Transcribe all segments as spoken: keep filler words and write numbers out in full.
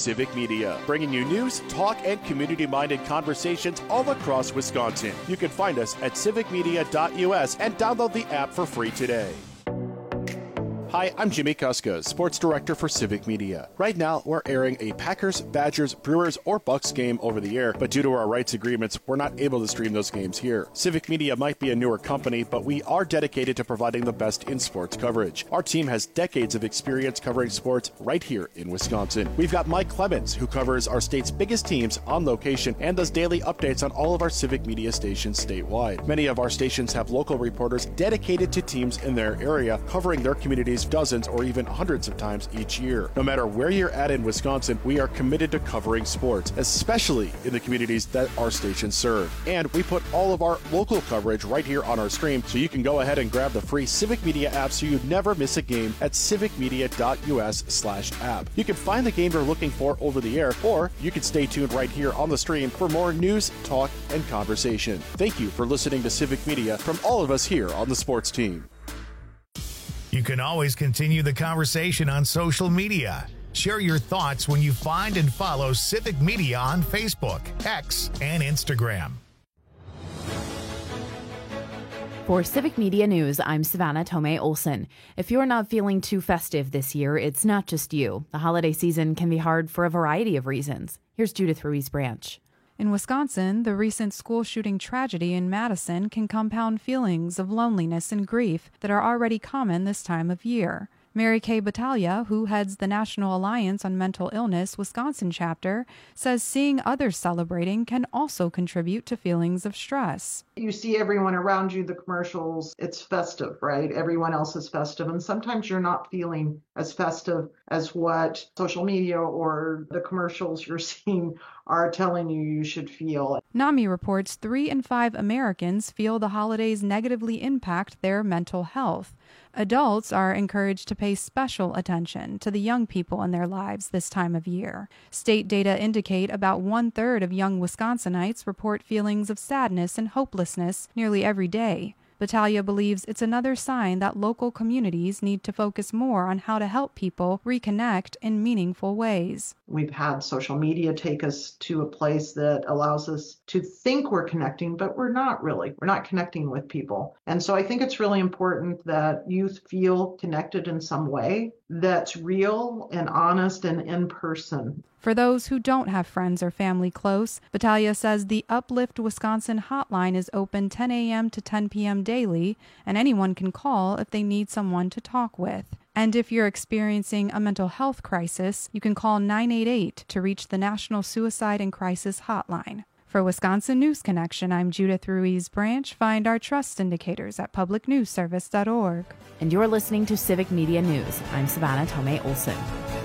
Civic Media, bringing you news, talk, and community-minded conversations all across Wisconsin. You can find us at civic media dot U S and download the app for free today. Hi, I'm Jimmy Kuska, Sports Director for Civic Media. Right now, we're airing a Packers, Badgers, Brewers, or Bucks game over the air, but due to our rights agreements, we're not able to stream those games here. Civic Media might be a newer company, but we are dedicated to providing the best in sports coverage. Our team has decades of experience covering sports right here in Wisconsin. We've got Mike Clemens, who covers our state's biggest teams on location and does daily updates on all of our Civic Media stations statewide. Many of our stations have local reporters dedicated to teams in their area, covering their communities dozens or even hundreds of times each year. No matter where you're at in Wisconsin, we are committed to covering sports, especially in the communities that our stations serve. And we put all of our local coverage right here on our stream, so you can go ahead and grab the free Civic Media app so you never miss a game at civic media dot U S slash app. You can find the game you're looking for over the air, or you can stay tuned right here on the stream for more news, talk, and conversation. Thank you for listening to Civic Media from all of us here on the sports team. You can always continue the conversation on social media. Share your thoughts when you find and follow Civic Media on Facebook, X, and Instagram. For Civic Media News, I'm Savannah Tomei Olson. If you're not feeling too festive this year, it's not just you. The holiday season can be hard for a variety of reasons. Here's Judith Ruiz Branch. In Wisconsin, the recent school shooting tragedy in Madison can compound feelings of loneliness and grief that are already common this time of year. Mary Kay Battaglia, who heads the National Alliance on Mental Illness Wisconsin chapter, says seeing others celebrating can also contribute to feelings of stress. You see everyone around you, the commercials, it's festive, right? Everyone else is festive. And sometimes you're not feeling as festive as what social media or the commercials you're seeing are telling you you should feel. NAMI reports three in five Americans feel the holidays negatively impact their mental health. Adults are encouraged to pay special attention to the young people in their lives this time of year. State data indicate about one-third of young Wisconsinites report feelings of sadness and hopelessness nearly every day. Battaglia believes it's another sign that local communities need to focus more on how to help people reconnect in meaningful ways. We've had social media take us to a place that allows us to think we're connecting, but we're not really. We're not connecting with people. And so I think it's really important that youth feel connected in some way that's real and honest and in person. For those who don't have friends or family close, Battaglia says the Uplift Wisconsin hotline is open ten a.m. to ten p.m. daily, and anyone can call if they need someone to talk with. And if you're experiencing a mental health crisis, you can call nine eight eight to reach the National Suicide and Crisis Hotline. For Wisconsin News Connection, I'm Judith Ruiz Branch. Find our trust indicators at public news service dot org. And you're listening to Civic Media News. I'm Savannah Tomei Olson.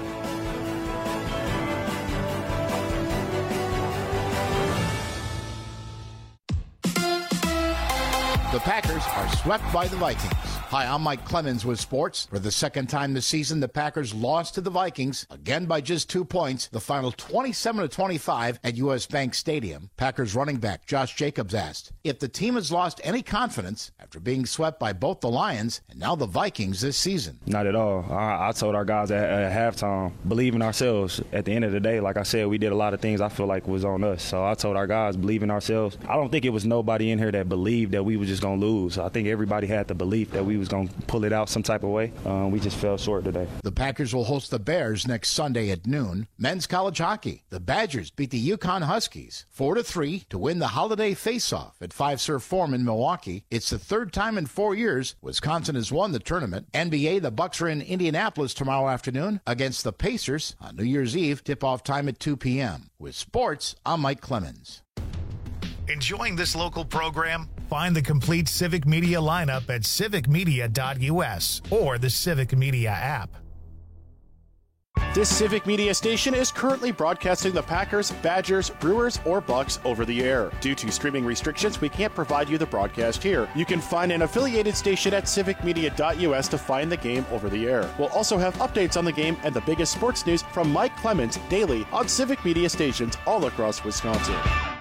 The Packers are swept by the Vikings. Hi, I'm Mike Clemens with sports. For the second time this season, the Packers lost to the Vikings, again by just two points, the final twenty-seven to twenty-five at U S. Bank Stadium. Packers running back Josh Jacobs asked if the team has lost any confidence after being swept by both the Lions and now the Vikings this season. Not at all. I, I told our guys at, at halftime, believe in ourselves. At the end of the day, like I said, we did a lot of things I feel like was on us. So I told our guys, believe in ourselves. I don't think it was nobody in here that believed that we were just going to lose. I think everybody had the belief that we was going to pull it out some type of way. Um, we just fell short today. The Packers will host the Bears next Sunday at noon. Men's college hockey. The Badgers beat the Yukon Huskies four to three to win the holiday face-off at Five Surf Forum in Milwaukee. It's the third time in four years Wisconsin has won the tournament. N B A, the Bucks are in Indianapolis tomorrow afternoon against the Pacers on New Year's Eve. Tip-off time at two p.m. With sports, I'm Mike Clemens. Enjoying this local program? Find the complete Civic Media lineup at civic media dot U S or the Civic Media app. This Civic Media station is currently broadcasting the Packers, Badgers, Brewers, or Bucks over the air. Due to streaming restrictions, we can't provide you the broadcast here. You can find an affiliated station at civic media dot U S to find the game over the air. We'll also have updates on the game and the biggest sports news from Mike Clemens daily on Civic Media stations all across Wisconsin.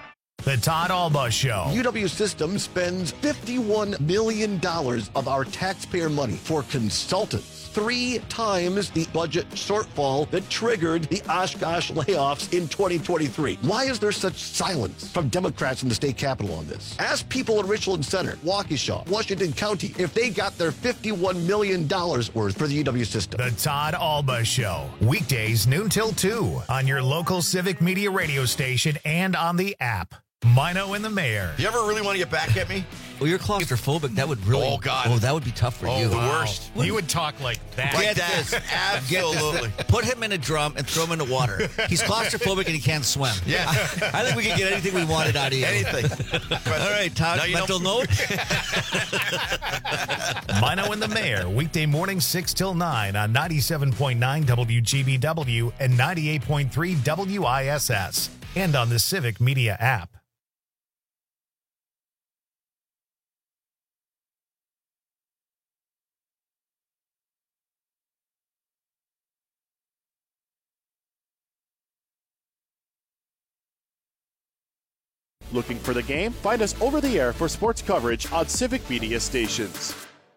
The Todd Alba Show. U W System spends fifty-one million dollars of our taxpayer money for consultants. Three times the budget shortfall that triggered the Oshkosh layoffs in twenty twenty-three. Why is there such silence from Democrats in the state capitol on this? Ask people in Richland Center, Waukesha, Washington County, if they got their fifty-one million dollars worth for the U W System. The Todd Alba Show. Weekdays noon till two on your local Civic Media radio station and on the app. Mino and the Mayor. You ever really want to get back at me? Well, you're claustrophobic. That would really. Oh, God. Oh, that would be tough for oh, you. the worst. You would talk like that. Like Get that. this. Absolutely. Get this. Put him in a drum and throw him in the water. He's claustrophobic and he can't swim. Yeah. I, I think we could get anything we wanted out of you. Anything. All right, Todd, mental note. Mino and the Mayor, weekday morning six till nine on ninety-seven point nine W G B W and ninety-eight point three W I S S and on the Civic Media app. Looking for the game? Find us over the air for sports coverage on Civic Media stations.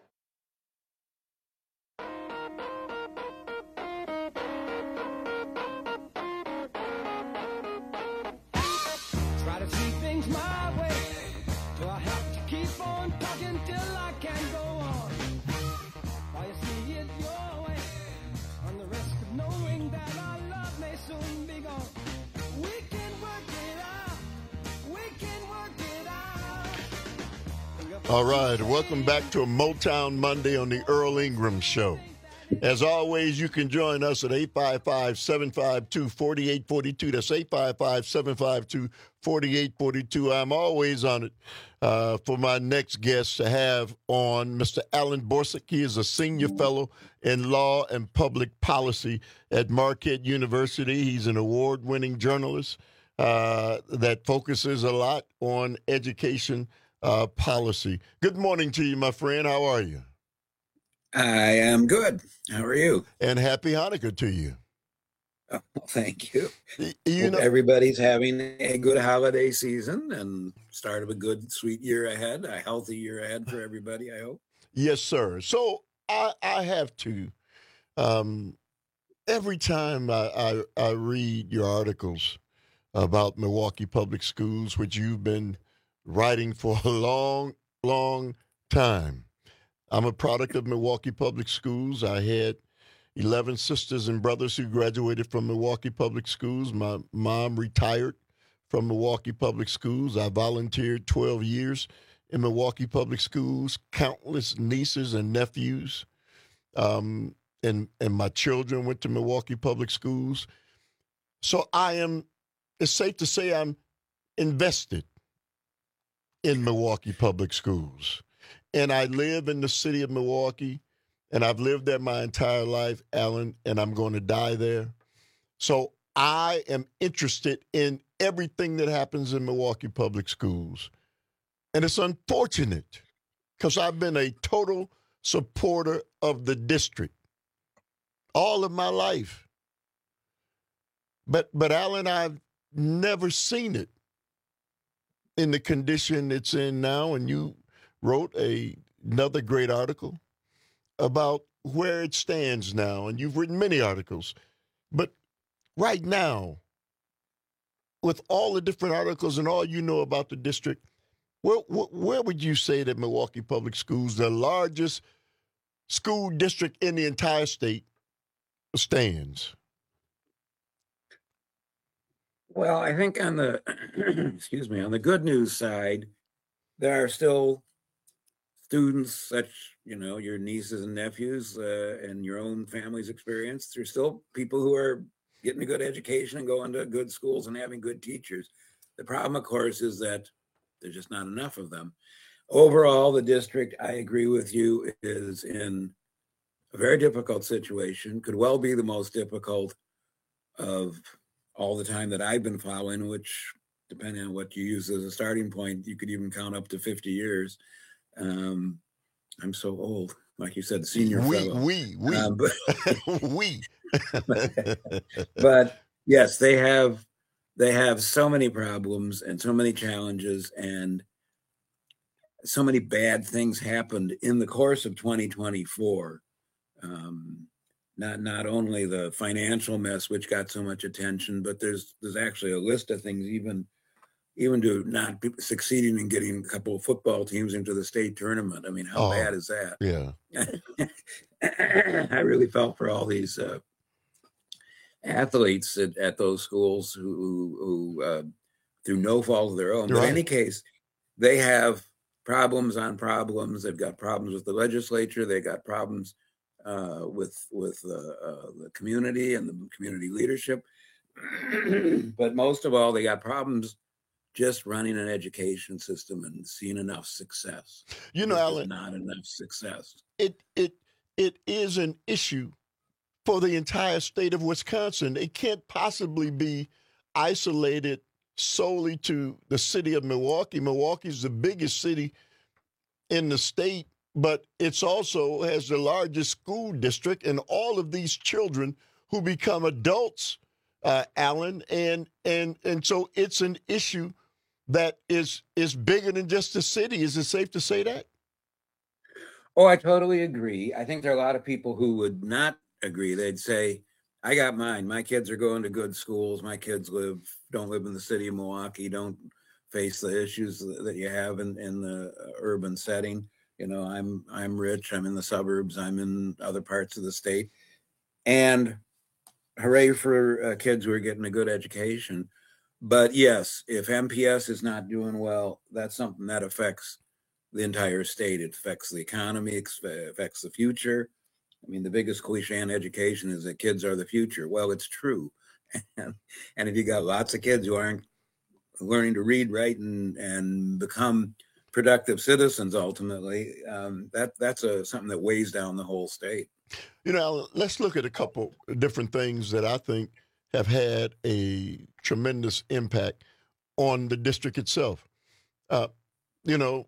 Try to see things my way. Do I have to keep on talking till I can go on? While you see it your way, on the risk of knowing that our love may soon be gone. We can work it out. We can work it out. All right, welcome back to a Motown Monday on the Earl Ingram Show. As always, you can join us at eight five five, seven five two, four eight four two. That's eight five five, seven five two, four eight four two. I'm always honored uh, for my next guest to have on Mister Alan Borsig. He is a senior fellow in law and public policy at Marquette University. He's an award-winning journalist uh, that focuses a lot on education uh, policy. Good morning to you, my friend. How are you? I am good. How are you? And happy Hanukkah to you. Oh, well, thank you. You know, everybody's having a good holiday season and start of a good, sweet year ahead, a healthy year ahead for everybody, I hope. Yes, sir. So I, I have to, um, every time I, I, I read your articles about Milwaukee Public Schools, which you've been writing for a long, long time. I'm a product of Milwaukee Public Schools. I had eleven sisters and brothers who graduated from Milwaukee Public Schools. My mom retired from Milwaukee Public Schools. I volunteered twelve years in Milwaukee Public Schools, countless nieces and nephews, um, and, and my children went to Milwaukee Public Schools. So I am, it's safe to say I'm invested in Milwaukee Public Schools. And I live in the city of Milwaukee, and I've lived there my entire life, Alan, and I'm going to die there. So I am interested in everything that happens in Milwaukee Public Schools. And it's unfortunate because I've been a total supporter of the district all of my life. But, but Alan, I've never seen it in the condition it's in now, and you wrote a, another great article about where it stands now, and you've written many articles. But right now, with all the different articles and all you know about the district, where, where would you say that Milwaukee Public Schools, the largest school district in the entire state, stands? Well, I think on the, excuse me, on the good news side, there are still students, such, you know, your nieces and nephews uh, and your own family's experience. There's still people who are getting a good education and going to good schools and having good teachers. The problem, of course, is that there's just not enough of them. Overall, the district, I agree with you, is in a very difficult situation, could well be the most difficult of all the time that I've been following, which, depending on what you use as a starting point, you could even count up to fifty years. Um, I'm so old, like you said, senior we, fellow. We, we, um, but, we. but yes, they have they have so many problems and so many challenges, and so many bad things happened in the course of twenty twenty-four. Um, not not only the financial mess, which got so much attention, but there's there's actually a list of things, even even to not be succeeding in getting a couple of football teams into the state tournament. I mean, how Oh, bad is that? yeah. I really felt for all these uh, athletes at, at those schools who, who uh, through no fault of their own. But Right. in any case, they have problems on problems. They've got problems with the legislature. They got problems uh, with with uh, uh, the community and the community leadership. But most of all, they got problems just running an education system and seeing enough success. You know, There's Alan, not enough success. it it it is an issue for the entire state of Wisconsin. It can't possibly be isolated solely to the city of Milwaukee. Milwaukee is the biggest city in the state, but it's also has the largest school district, and all of these children who become adults, uh, Alan, and and and so it's an issue that is is bigger than just the city. Is it safe to say that? Oh, I totally agree. I think there are a lot of people who would not agree. They'd say, I got mine. My kids are going to good schools. My kids live don't live in the city of Milwaukee, don't face the issues that you have in, in the urban setting. You know, I'm I'm rich, I'm in the suburbs, I'm in other parts of the state. And hooray for uh, kids who are getting a good education. But yes, if M P S is not doing well, that's something that affects the entire state. It affects the economy, it affects the future. I mean, the biggest cliche in education is that kids are the future. Well, it's true. And, and if you got lots of kids who aren't learning to read, write, and, and become productive citizens, ultimately, um, that that's a, something that weighs down the whole state. You know, Alan, let's look at a couple of different things that I think have had a tremendous impact on the district itself. Uh, you know,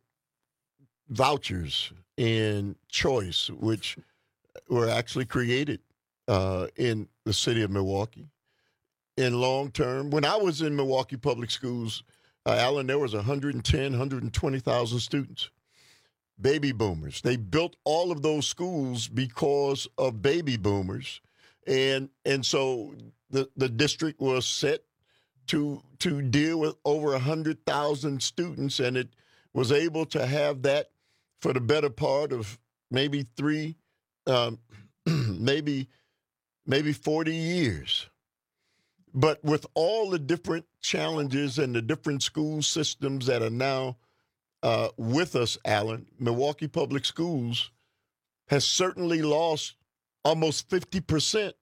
vouchers and choice, which were actually created uh, in the city of Milwaukee. In long term, when I was in Milwaukee Public Schools, uh, Alan, there was one hundred ten, one hundred twenty thousand students, baby boomers. They built all of those schools because of baby boomers. And and so the, the district was set to to deal with over one hundred thousand students, and it was able to have that for the better part of maybe three, um, maybe maybe forty years. But with all the different challenges and the different school systems that are now uh, with us, Alan, Milwaukee Public Schools has certainly lost almost fifty percent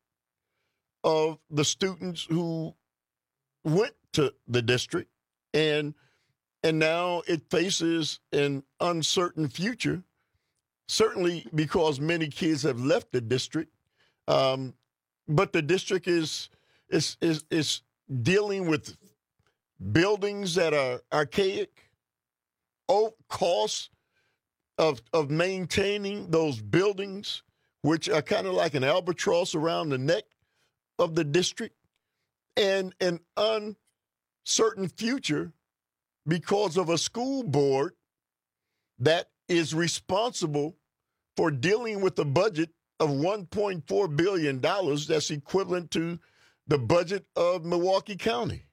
of the students who went to the district, and and now it faces an uncertain future, certainly because many kids have left the district. Um, but the district is is is is dealing with buildings that are archaic, oh, costs of of maintaining those buildings, which are kind of like an albatross around the neck of the district, and an uncertain future because of a school board that is responsible for dealing with a budget of one point four billion dollars that's equivalent to the budget of Milwaukee County.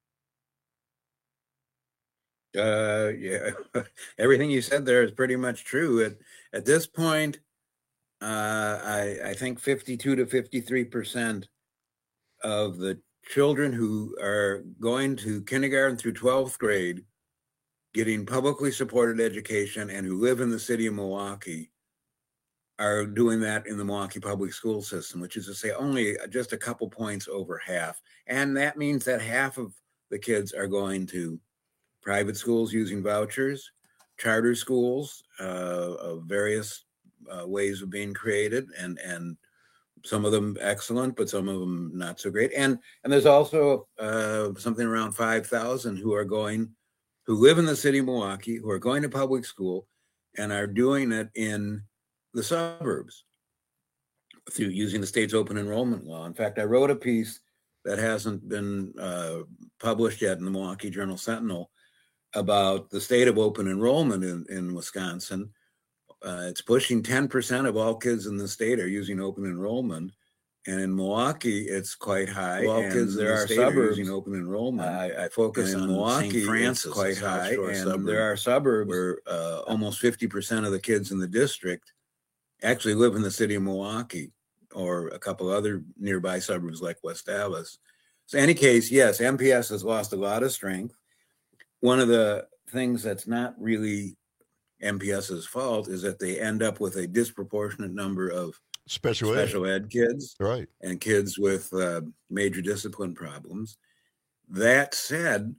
Uh, yeah, everything you said there is pretty much true. At at this point, uh, I I think fifty-two to fifty-three percent of the children who are going to kindergarten through twelfth grade, getting publicly supported education, and who live in the city of Milwaukee, are doing that in the Milwaukee public school system, which is to say only just a couple points over half. And that means that half of the kids are going to private schools using vouchers, charter schools uh, of various uh, ways of being created, and and some of them excellent, but some of them not so great. And and there's also uh, something around five thousand who are going, who live in the city of Milwaukee, who are going to public school and are doing it in the suburbs through using the state's open enrollment law. In fact, I wrote a piece that hasn't been uh, published yet in the Milwaukee Journal Sentinel about the state of open enrollment in, in Wisconsin. Uh, it's pushing ten percent of all kids in the state are using open enrollment. And in Milwaukee, it's quite high. Well, kids, there are suburbs using open enrollment. I, I focus on Milwaukee. Saint Francis, it's quite high, and suburb. There are suburbs where uh, almost fifty percent of the kids in the district actually live in the city of Milwaukee or a couple other nearby suburbs like West Allis. So, in any case, yes, M P S has lost a lot of strength. One of the things that's not really MPS's fault is that they end up with a disproportionate number of Special, special ed. ed kids, right, and kids with uh, major discipline problems. That said,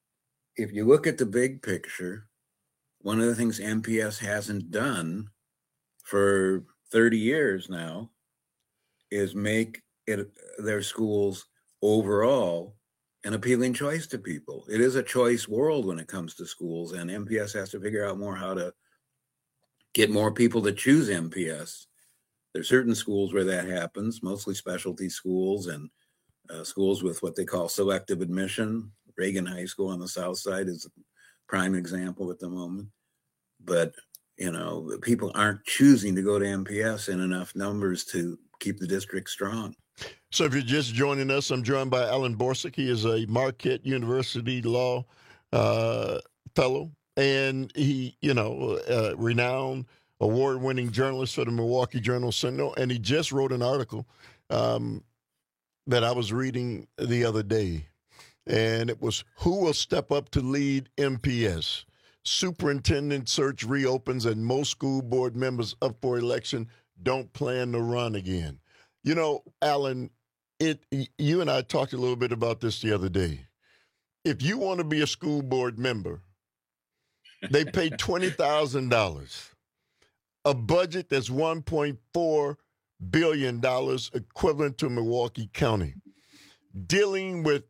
if you look at the big picture, one of the things M P S hasn't done for thirty years now is make it their schools overall an appealing choice to people. It is a choice world when it comes to schools, and M P S has to figure out more how to get more people to choose M P S. There's certain schools where that happens, mostly specialty schools and uh, schools with what they call selective admission. Reagan High School on the south side is a prime example at the moment. But, you know, people aren't choosing to go to M P S in enough numbers to keep the district strong. So if you're just joining us, I'm joined by Alan Borsig. He is a Marquette University law uh, fellow, and he, you know, uh, renowned award-winning journalist for the Milwaukee Journal Sentinel, and he just wrote an article um, that I was reading the other day, and it was, "Who will step up to lead M P S? Superintendent search reopens, and most school board members up for election don't plan to run again." You know, Alan, it you and I talked a little bit about this the other day. If you want to be a school board member, they pay twenty thousand dollars. A budget that's one point four billion dollars, equivalent to Milwaukee County, dealing with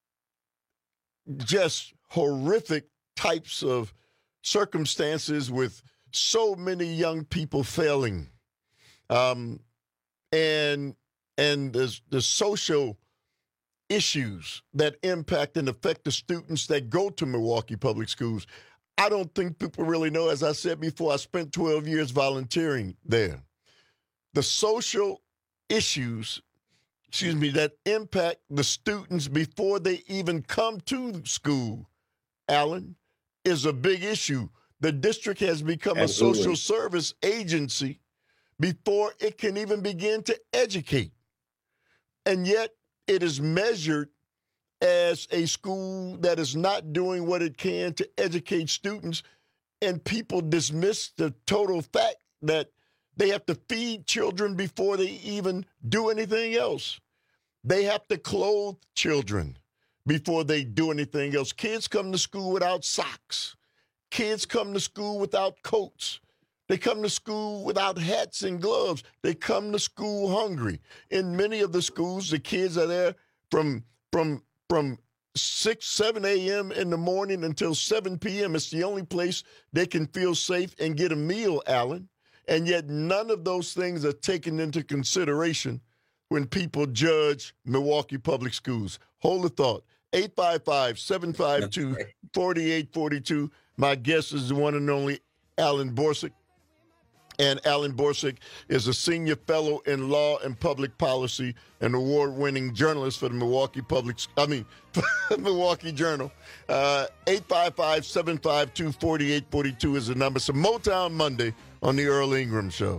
just horrific types of circumstances with so many young people failing, um, and and the, the social issues that impact and affect the students that go to Milwaukee Public Schools. I don't think people really know. As I said before, I spent twelve years volunteering there. The social issues, excuse me, that impact the students before they even come to school, Alan, is a big issue. The district has become Absolutely. a social service agency before it can even begin to educate. And yet it is measured as a school that is not doing what it can to educate students, and people dismiss the total fact that they have to feed children before they even do anything else. They have to clothe children before they do anything else. Kids come to school without socks. Kids come to school without coats. They come to school without hats and gloves. They come to school hungry. In many of the schools, the kids are there from from From six, seven a.m. in the morning until seven p.m. It's the only place they can feel safe and get a meal, Alan. And yet none of those things are taken into consideration when people judge Milwaukee Public Schools. Hold the thought. eight five five, seven five two, four eight four two. My guest is the one and only Alan Borsig. And Alan Borsig is a senior fellow in law and public policy and award-winning journalist for the Milwaukee Public, I mean, Milwaukee Journal. Uh, eight five five, seven five two, four eight four two is the number. So Motown Monday on the Earl Ingram Show.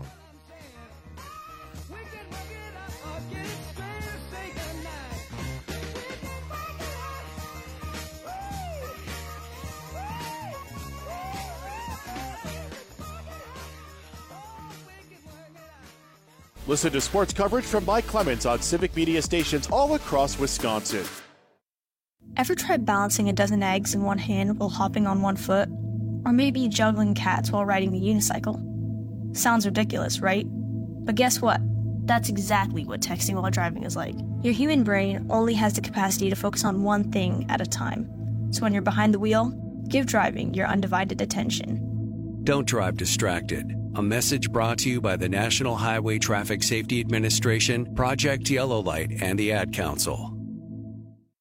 Listen to sports coverage from Mike Clemens on Civic Media stations all across Wisconsin. Ever tried balancing a dozen eggs in one hand while hopping on one foot? Or maybe juggling cats while riding the unicycle? Sounds ridiculous, right? But guess what? That's exactly what texting while driving is like. Your human brain only has the capacity to focus on one thing at a time. So when you're behind the wheel, give driving your undivided attention. Don't drive distracted. A message brought to you by the National Highway Traffic Safety Administration, Project Yellow Light, and the Ad Council.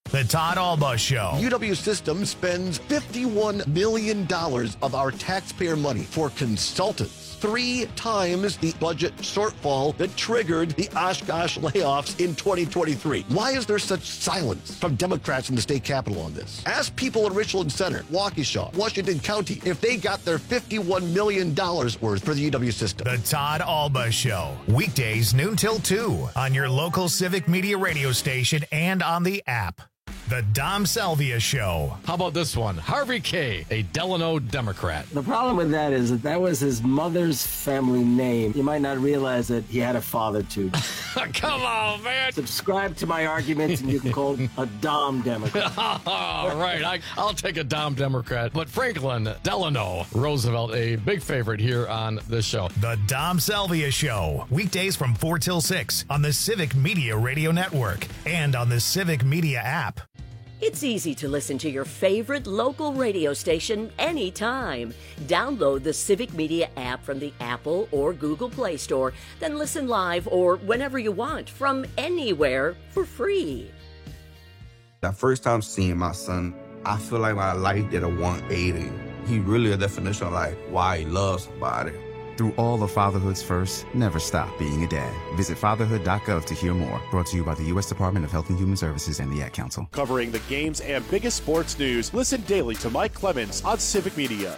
The Todd Alba Show. U W System spends fifty-one million dollars of our taxpayer money for consultants, three times the budget shortfall that triggered the Oshkosh layoffs in twenty twenty-three. Why is there such silence from Democrats in the state capitol on this? Ask people in Richland Center, Waukesha, Washington County if they got their fifty-one million dollars worth for the U W System. The Todd Alba Show. Weekdays noon till two on your local Civic Media radio station and on the app. The Dom Salvia Show. How about this one? Harvey K., a Delano Democrat. The problem with that is that that was his mother's family name. You might not realize that he had a father, too. Come on, man. Subscribe to my arguments and you can call him a Dom Democrat. All right, I, I'll take a Dom Democrat. But Franklin Delano Roosevelt, a big favorite here on this show. The Dom Salvia Show. Weekdays from four till six on the Civic Media Radio Network and on the Civic Media app. It's easy to listen to your favorite local radio station anytime. Download the Civic Media app from the Apple or Google Play Store, then listen live or whenever you want from anywhere for free. The first time seeing my son, I feel like my life did a one eighty. He really a definition of like why he loves somebody. Through all of fatherhood's first, never stop being a dad. Visit fatherhood dot gov to hear more. Brought to you by the U S Department of Health and Human Services and the Ad Council. Covering the games and biggest sports news, listen daily to Mike Clemens on Civic Media.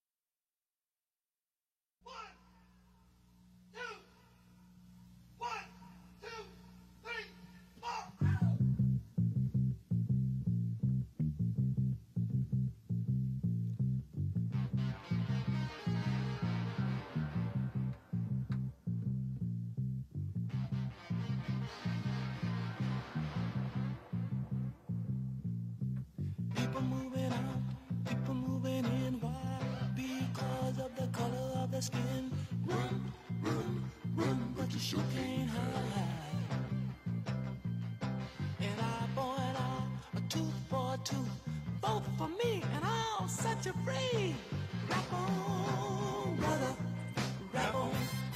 People moving out, people moving in. Why? Because of the color of the skin. Run, run, run, but you sure can't hide. An eye for an eye, a tooth for a tooth. Vote for me and I'll set you free. Rap on, brother, rap on.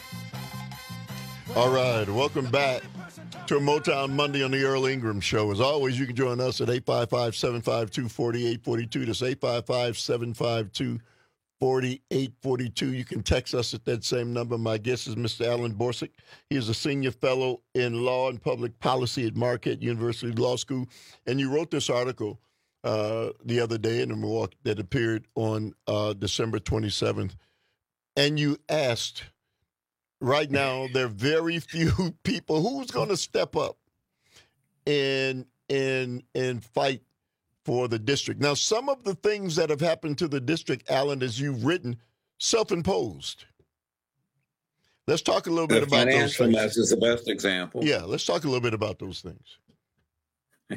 All right, welcome back to a Motown Monday on the Earl Ingram Show. As always, you can join us at eight five five, seven five two, four eight four two. That's eight five five, seven five two, four eight four two. You can text us at that same number. My guest is Mister Alan Borsig. He is a senior fellow in law and public policy at Marquette University Law School. And you wrote this article uh, the other day in the Milwaukee that appeared on uh, December twenty-seventh. And you asked, right now, there are very few people who's going to step up and and and fight for the district. Now, some of the things that have happened to the district, Alan, as you've written, self-imposed. Let's talk a little The bit about those financial things. mess is the best example. Yeah, let's talk a little bit about those things.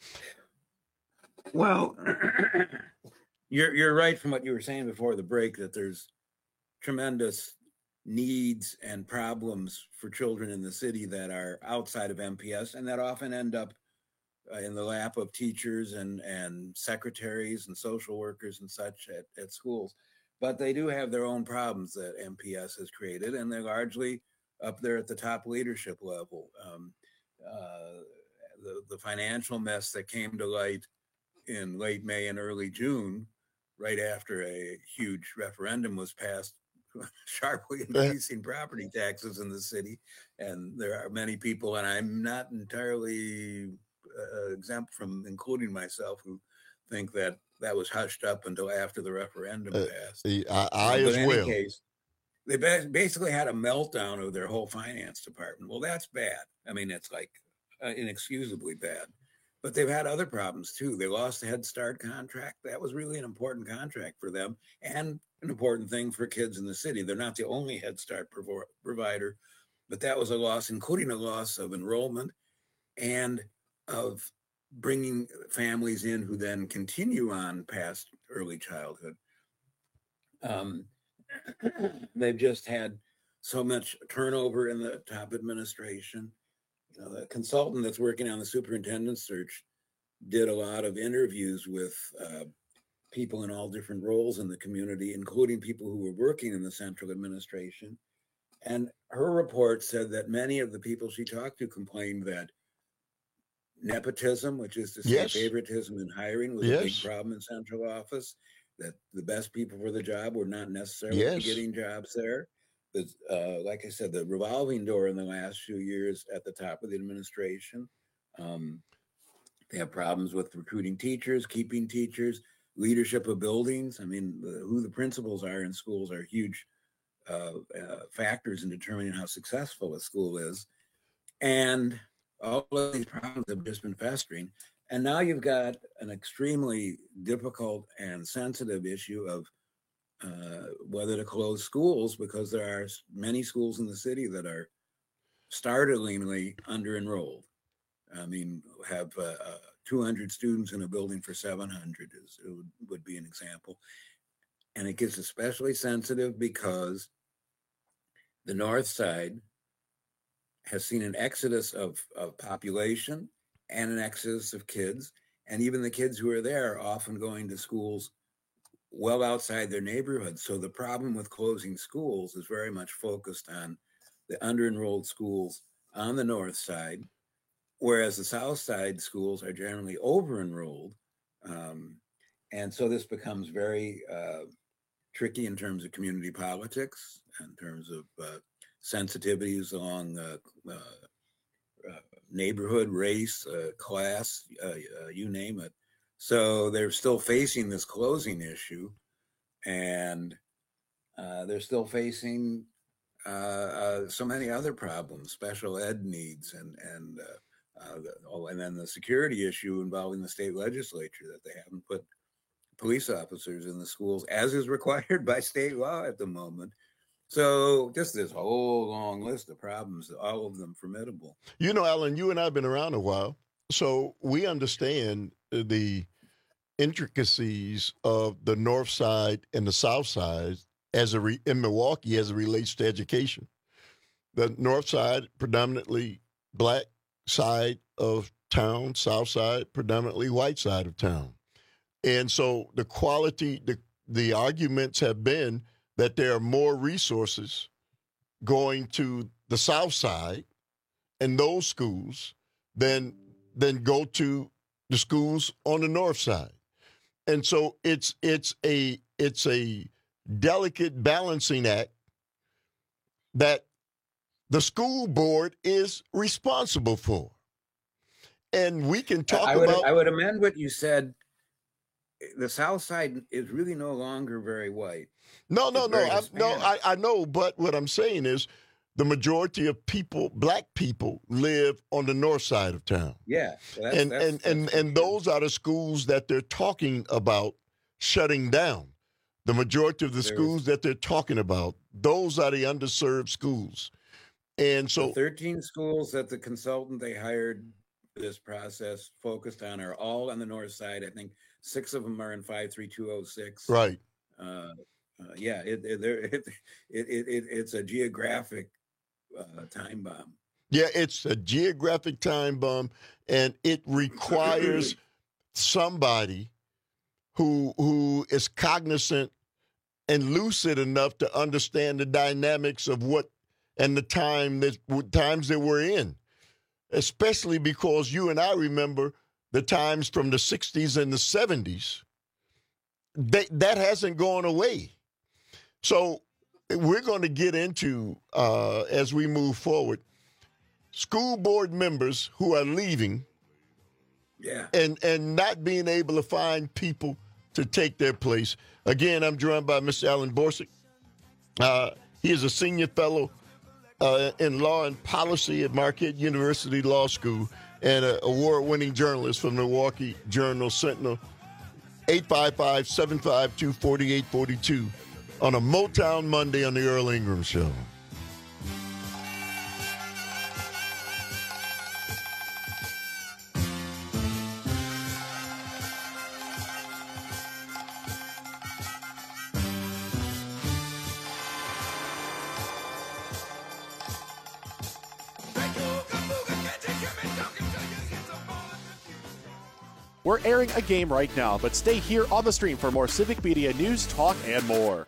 Well, you're you're right from what you were saying before the break that there's tremendous needs and problems for children in the city that are outside of M P S and that often end up uh, in the lap of teachers and, and secretaries and social workers and such at, at schools. But they do have their own problems that M P S has created, and they're largely up there at the top leadership level. Um, uh, the, the financial mess that came to light in late May and early June, right after a huge referendum was passed sharply increasing property taxes in the city. And there are many people, and I'm not entirely uh, exempt from including myself, who think that that was hushed up until after the referendum Uh, passed. I, I But as in any well. case, they ba- basically had a meltdown of their whole finance department. Well, that's bad. I mean, it's like uh, inexcusably bad. But they've had other problems too. They lost the Head Start contract. That was really an important contract for them and an important thing for kids in the city. They're not the only Head Start provo- provider, but that was a loss, including a loss of enrollment and of bringing families in who then continue on past early childhood. Um, they've just had so much turnover in the top administration. You know, the consultant that's working on the superintendent search did a lot of interviews with uh, people in all different roles in the community, including people who were working in the central administration. And her report said that many of the people she talked to complained that nepotism, which is to say Yes. favoritism in hiring, was a Yes. big problem in central office. That the best people for the job were not necessarily Yes. getting jobs there. But uh, like I said, the revolving door in the last few years at the top of the administration. Um, they have problems with recruiting teachers, keeping teachers, leadership of buildings. I mean, the, who the principals are in schools are huge uh, uh, factors in determining how successful a school is. And all of these problems have just been festering. And now you've got an extremely difficult and sensitive issue of uh, whether to close schools, because there are many schools in the city that are startlingly under-enrolled. I mean, have uh, uh, two hundred students in a building for seven hundred is, it would, would be an example. And it gets especially sensitive because the north side has seen an exodus of, of population and an exodus of kids. And even the kids who are there are often going to schools well outside their neighborhood. So the problem with closing schools is very much focused on the under-enrolled schools on the north side, whereas the south side schools are generally over-enrolled. Um, and so this becomes very uh, tricky in terms of community politics, in terms of uh, sensitivities along uh, uh, uh, neighborhood, race, uh, class, uh, uh, you name it. So they're still facing this closing issue, and uh, they're still facing uh, uh, so many other problems, special ed needs, and and uh, uh, the, oh, and then the security issue involving the state legislature, that they haven't put police officers in the schools as is required by state law at the moment. So just this whole long list of problems, all of them formidable. You know, Alan, you and I have been around a while, so we understand the intricacies of the north side and the south side as a re- in Milwaukee as it relates to education. The north side, predominantly black side of town, south side, predominantly white side of town. And so the quality, the, the arguments have been that there are more resources going to the south side and those schools than, than go to the schools on the north side. And so it's it's a it's a delicate balancing act that the school board is responsible for. And we can talk I would, about I would amend what you said. The south side is really no longer very white. No, no, It's no. very I, no, Hispanic. I, I know, but what I'm saying is the majority of people, black people, live on the north side of town. Yeah. well, that's- and, that's- and, and, and those are the schools that they're talking about shutting down. The majority of the There's- schools that they're talking about, those are the underserved schools. And so the thirteen schools that the consultant they hired for this process focused on are all on the north side. I think six of them are in five three two oh six. Right. Uh, uh, yeah, it, it, there- it, it, it, it, it's a geographic uh, time bomb. Yeah, it's a geographic time bomb, and it requires somebody who who is cognizant and lucid enough to understand the dynamics of what and the time that times that we're in, especially because you and I remember the times from the sixties and the seventies. They, that hasn't gone away. So we're going to get into, uh, as we move forward, school board members who are leaving yeah. and, and not being able to find people to take their place. Again, I'm joined by Mister Alan Borsig. Uh, he is a senior fellow uh, in law and policy at Marquette University Law School and an award-winning journalist from Milwaukee Journal-Sentinel. eight five five, seven five two, four eight four two on a Motown Monday on the Earl Ingram Show. We're airing a game right now, but stay here on the stream for more Civic Media news, talk, and more.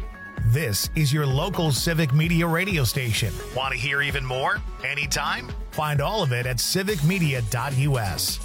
This is your local Civic Media radio station. Want to hear even more? Anytime? Find all of it at civic media dot U S.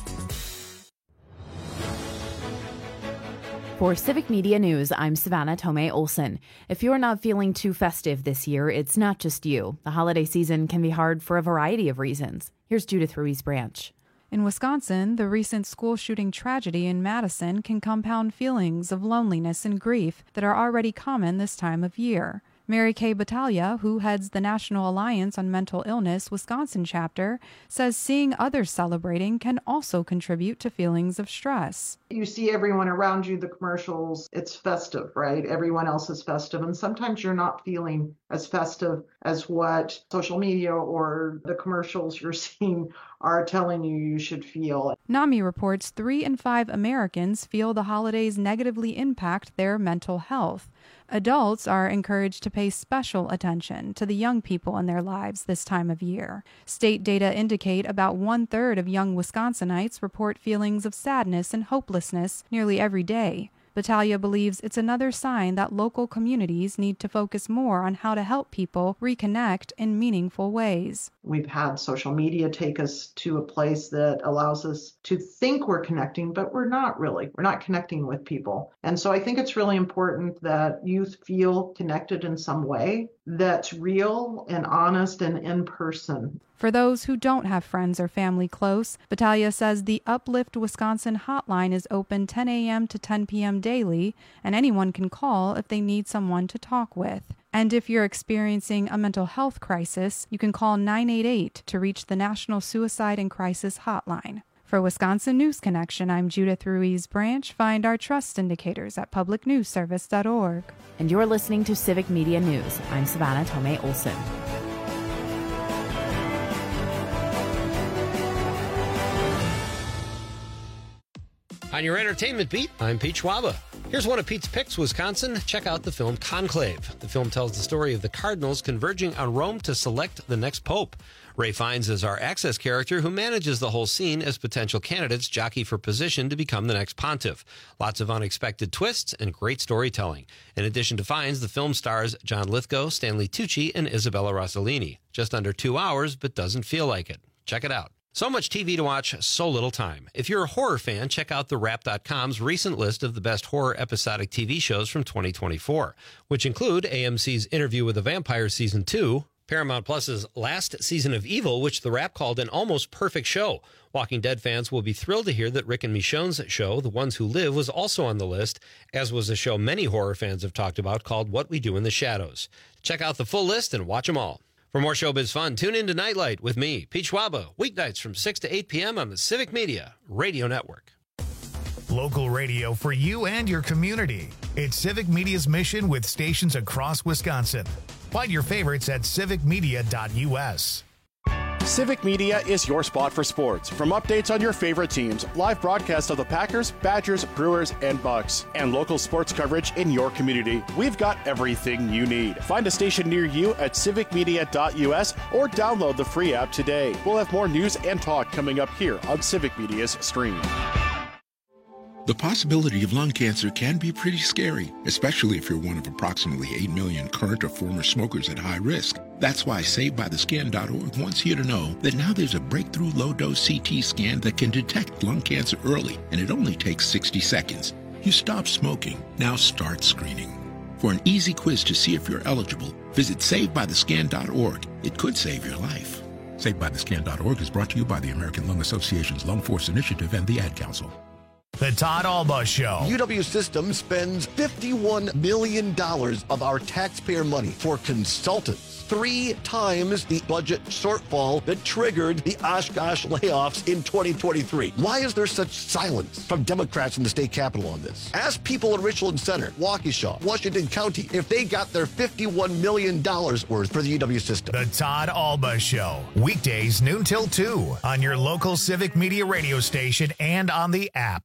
For Civic Media News, I'm Savannah Tomei Olson. If you're not feeling too festive this year, it's not just you. The holiday season can be hard for a variety of reasons. Here's Judith Ruiz Branch. In Wisconsin, the recent school shooting tragedy in Madison can compound feelings of loneliness and grief that are already common this time of year. Mary Kay Battaglia, who heads the National Alliance on Mental Illness Wisconsin chapter, says seeing others celebrating can also contribute to feelings of stress. You see everyone around you, the commercials, it's festive, right? Everyone else is festive. And sometimes you're not feeling as festive as what social media or the commercials you're seeing are telling you you should feel. NAMI reports three in five Americans feel the holidays negatively impact their mental health. Adults are encouraged to pay special attention to the young people in their lives this time of year. State data indicate about one-third of young Wisconsinites report feelings of sadness and hopelessness nearly every day. Battaglia believes it's another sign that local communities need to focus more on how to help people reconnect in meaningful ways. We've had social media take us to a place that allows us to think we're connecting, but we're not really. We're not connecting with people. And so I think it's really important that youth feel connected in some way that's real and honest and in person. For those who don't have friends or family close, Battaglia says the Uplift Wisconsin hotline is open ten a.m. to ten p.m. daily, and anyone can call if they need someone to talk with. And if you're experiencing a mental health crisis, you can call nine eight eight to reach the National Suicide and Crisis Hotline. For Wisconsin News Connection, I'm Judith Ruiz Branch. Find our trust indicators at public news service dot org. And you're listening to Civic Media News. I'm Savannah Tomei Olson. On your entertainment beat, I'm Pete Schwaba. Here's one of Pete's picks, Wisconsin. Check out the film Conclave. The film tells the story of the cardinals converging on Rome to select the next pope. Ray Fiennes is our Access character who manages the whole scene as potential candidates jockey for position to become the next pontiff. Lots of unexpected twists and great storytelling. In addition to Fiennes, the film stars John Lithgow, Stanley Tucci, and Isabella Rossellini. Just under two hours, but doesn't feel like it. Check it out. So much T V to watch, so little time. If you're a horror fan, check out the Wrap dot com's recent list of the best horror episodic T V shows from twenty twenty-four, which include A M C's Interview with the Vampire Season two, Paramount Plus's last season of Evil, which The Wrap called an almost perfect show. Walking Dead fans will be thrilled to hear that Rick and Michonne's show, The Ones Who Live, was also on the list, as was a show many horror fans have talked about called What We Do in the Shadows. Check out the full list and watch them all. For more showbiz fun, tune in to Nightlight with me, Pete Schwaba, weeknights from six to eight p.m. on the Civic Media Radio Network. Local radio for you and your community. It's Civic Media's mission with stations across Wisconsin. Find your favorites at civic media dot U S. Civic Media is your spot for sports. From updates on your favorite teams, live broadcasts of the Packers, Badgers, Brewers, and Bucks, and local sports coverage in your community, we've got everything you need. Find a station near you at civic media dot U S or download the free app today. We'll have more news and talk coming up here on Civic Media's stream. The possibility of lung cancer can be pretty scary, especially if you're one of approximately eight million current or former smokers at high risk. That's why saved by the skin dot org wants you to know that now there's a breakthrough low-dose C T scan that can detect lung cancer early, and it only takes sixty seconds. You stop smoking, now start screening. For an easy quiz to see if you're eligible, visit saved by the skin dot org. It could save your life. saved by the skin dot org is brought to you by the American Lung Association's Lung Force Initiative and the Ad Council. The Todd Alba Show. U W Systems spends fifty-one million dollars of our taxpayer money for consultants, three times the budget shortfall that triggered the Oshkosh layoffs in twenty twenty-three. Why is there such silence from Democrats in the state capitol on this? Ask people in Richland Center, Waukesha, Washington County if they got their fifty-one million dollars worth for the U W system. The Todd Alba Show. Weekdays noon till two on your local Civic Media radio station and on the app.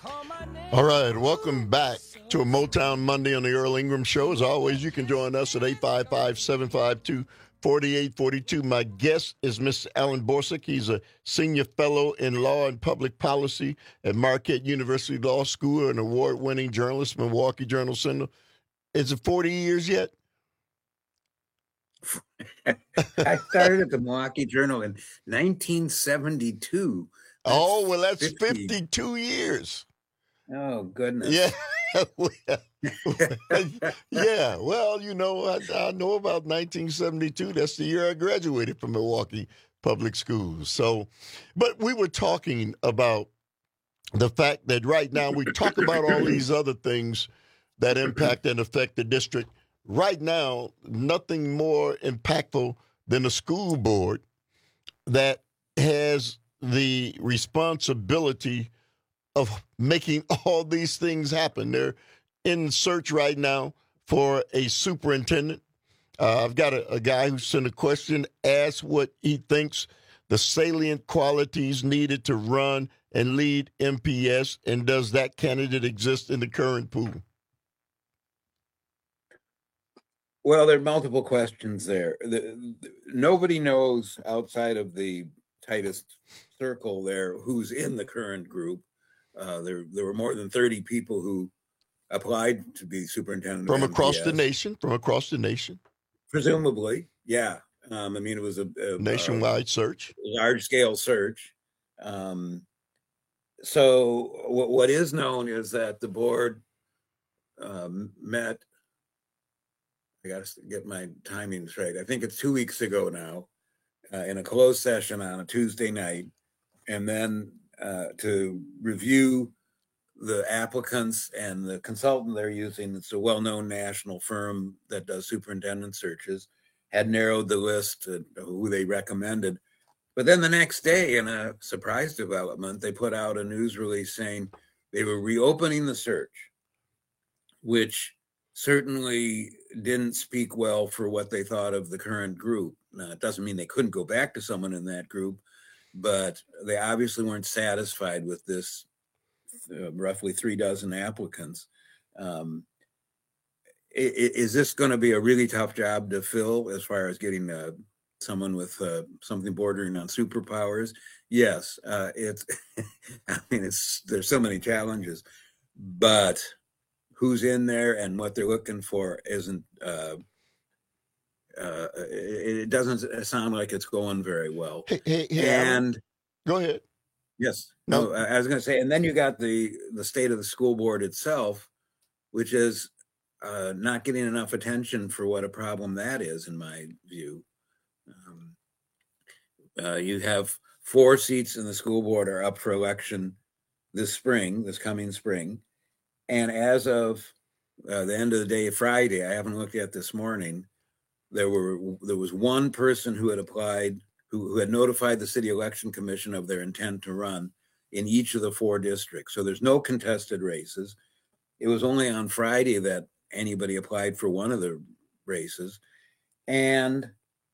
All right, welcome back to a Motown Monday on the Earl Ingram Show. As always, you can join us at eight five five, seven five two, four eight four two. My guest is Mister Alan Borsig. He's a senior fellow in law and public policy at Marquette University Law School, an award-winning journalist, Milwaukee Journal Sentinel. Is it forty years yet? I started at the Milwaukee Journal in nineteen seventy-two. That's oh, well, that's fifty. fifty-two years. Oh, goodness. Yeah. yeah. Well, you know, I, I know about nineteen seventy-two. That's the year I graduated from Milwaukee Public Schools. So, but we were talking about the fact that right now we talk about all these other things that impact and affect the district. Right now, nothing more impactful than a school board that has the responsibility of making all these things happen. They're in search right now for a superintendent. Uh, I've got a, a guy who sent a question, asked what he thinks the salient qualities needed to run and lead M P S, and does that candidate exist in the current pool? Well, there are multiple questions there. The, the, nobody knows outside of the tightest circle there who's in the current group. Uh, there, there were more than thirty people who applied to be superintendent from of across M P S. the nation. From across the nation, presumably, yeah. Um, I mean, it was a, a nationwide a search, large-scale search. Um, so, what, what is known is that the board um, met. I got to get my timing straight. I think it's two weeks ago now, uh, in a closed session on a Tuesday night, and then uh, to review the applicants and the consultant they're using. It's a well-known national firm that does superintendent searches, had narrowed the list of who they recommended. But then the next day, in a surprise development, they put out a news release saying they were reopening the search, which certainly didn't speak well for what they thought of the current group. Now, it doesn't mean they couldn't go back to someone in that group, but they obviously weren't satisfied with this uh, roughly three dozen applicants. Um, is, is this going to be a really tough job to fill as far as getting uh, someone with uh, something bordering on superpowers? Yes, uh, it's, I mean, it's, there's so many challenges, but who's in there and what they're looking for isn't, uh, uh, it, it doesn't sound like it's going very well. Hey, hey, hey, and go ahead. Yes. No, no I was going to say, and then you got the, the state of the school board itself, which is uh, not getting enough attention for what a problem that is, in my view. Um, uh, you have four seats in the school board are up for election this spring, this coming spring. And as of uh, the end of the day, Friday, I haven't looked at this morning, there were there was one person who had applied, who, who had notified the city election commission of their intent to run in each of the four districts. So there's no contested races. It was only on Friday that anybody applied for one of the races. And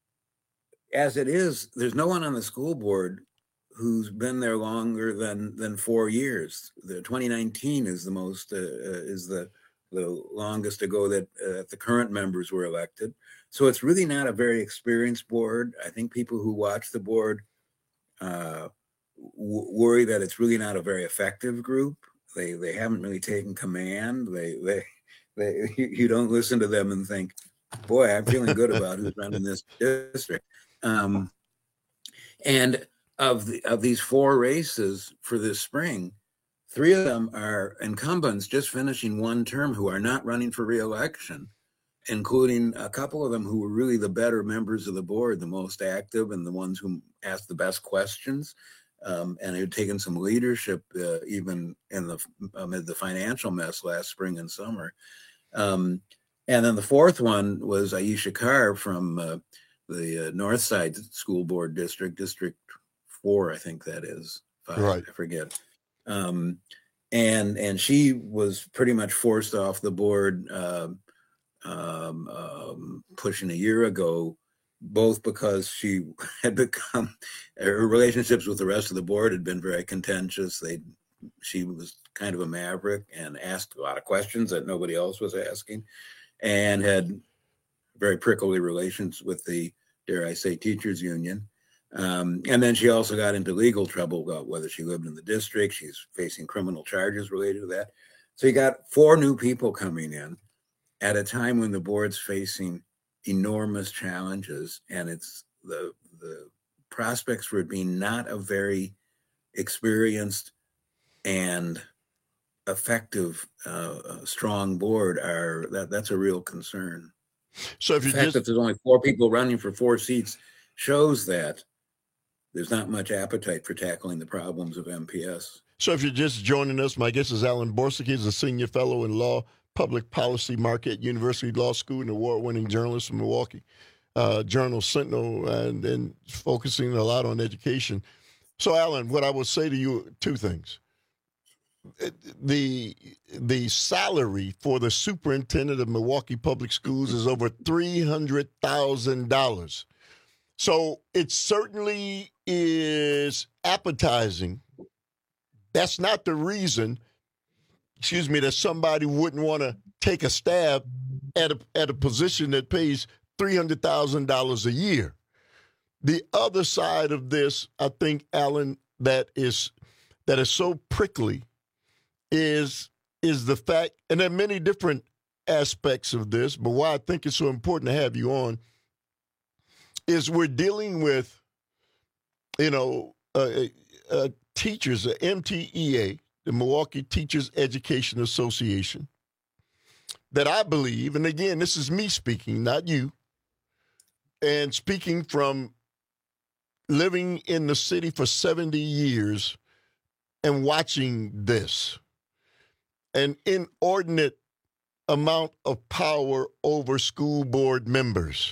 as it is, there's no one on the school board who's been there longer than than four years. The twenty nineteen is the most uh, uh, is the the longest ago that uh, the current members were elected. So it's really not a very experienced board. I think people who watch the board uh, w- worry that it's really not a very effective group. They they haven't really taken command. They they they you don't listen to them and think, boy, I'm feeling good about who's running this district. Um, and Of the of these four races for this spring, three of them are incumbents just finishing one term who are not running for re-election, including a couple of them who were really the better members of the board, the most active and the ones who asked the best questions, um, and had taken some leadership uh, even in the amid the financial mess last spring and summer. Um, and then the fourth one was Aisha Carr from uh, the uh, North Side School Board District, District Four, I think that is. Five, right. I forget. Um, and and she was pretty much forced off the board uh, um, um, pushing a year ago, both because she had become, her relationships with the rest of the board had been very contentious. They she was kind of a maverick and asked a lot of questions that nobody else was asking, and had very prickly relations with the, dare I say, teachers union. Um, and then she also got into legal trouble about whether she lived in the district. She's facing criminal charges related to that. So you got four new people coming in at a time when the board's facing enormous challenges, and it's the the prospects for it being not a very experienced and effective, uh, strong board are that that's a real concern. So if the you fact just that there's only four people running for four seats shows that there's not much appetite for tackling the problems of M P S. So if you're just joining us, my guest is Alan Borsig. He's a senior fellow in law, public policy, Marquette University Law School, and award-winning journalist from Milwaukee uh, Journal Sentinel, and then focusing a lot on education. So, Alan, what I will say to you, two things. The the salary for the superintendent of Milwaukee Public Schools is over three hundred thousand dollars. So it certainly is appetizing. That's not the reason, excuse me, that somebody wouldn't want to take a stab at a, at a position that pays three hundred thousand dollars a year. The other side of this, I think, Alan, that is that is so prickly is is the fact, and there are many different aspects of this, but why I think it's so important to have you on is we're dealing with, you know, uh, uh, teachers, the M T E A, the Milwaukee Teachers Education Association, that I believe, and again, this is me speaking, not you, and speaking from living in the city for seventy years and watching this, an inordinate amount of power over school board members.